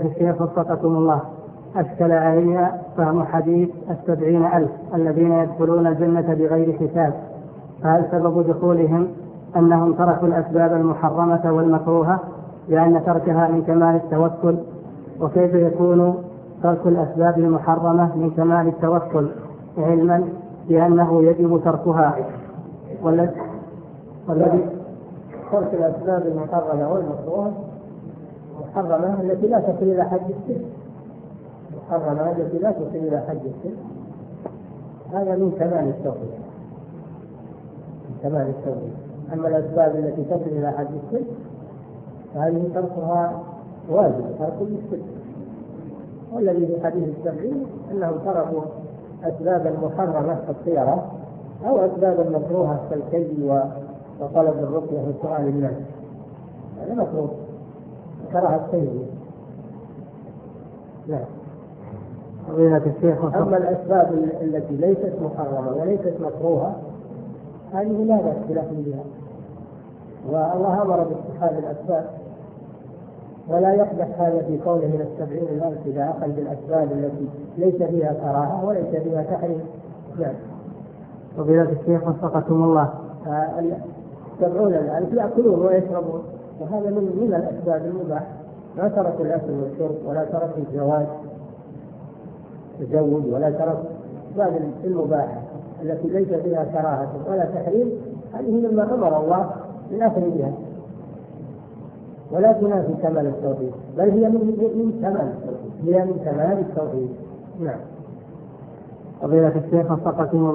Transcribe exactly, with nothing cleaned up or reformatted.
الشيخ وفقكم الله، أشكل علي فهم حديث السبعين ألف الذين يدخلون الجنة بغير حساب، فهل سبب دخولهم أنهم تركوا الأسباب المحرمة والمكروهة لأن تركها من كمال التوكل؟ وكيف يكون ترك الأسباب المحرمة من كمال التوكل علما بأنه يجب تركها؟ والذي ترك الأسباب المحرمة والمكروهة محرمة التي لا تصل إلى حد الشرك، محرمة التي لا تصل إلى حد الشرك، هذا من كمال التوحيد، من كمال التوحيد. أما الأسباب التي تصل إلى حد الشرك فهذه تركها واجب، ترك الشرك. والذي في حديث السبعين أنهم تركوا أسبابا محرمة كالطيرة أو أسبابا مكروهة كالكي وطلب الرقية وسؤال الناس، هذا مكروه كراهة التنزيه. لا. أما الأسباب التي ليست محرمة وليست مكروهة هذه لا اختلاف بها، والله أمر باتخاذ الأسباب، ولا يقدح هذا في قوله من السبعين الألف إذا أخذ بالأسباب التي ليس فيها كراهة وليس فيها تحريم. لا. وبذلك الشيخ وفقكم الله، السبعون الألف يأكلون ويشربون، وهذا من من الأسباب المباح، لا تركوا الأكل والشرب ولا تركوا الزواج تزوج ولا تركوا الأسباب المباحة التي ليس فيها كراهة ولا تحريم، هذه مما أمر الله بالأخذ بها، ولا تنافي كمال التوحيد، بل هي من من كمال التوحيد، هي من كمال التوحيد. نعم. وبذلك الشيخ وفقكم الله.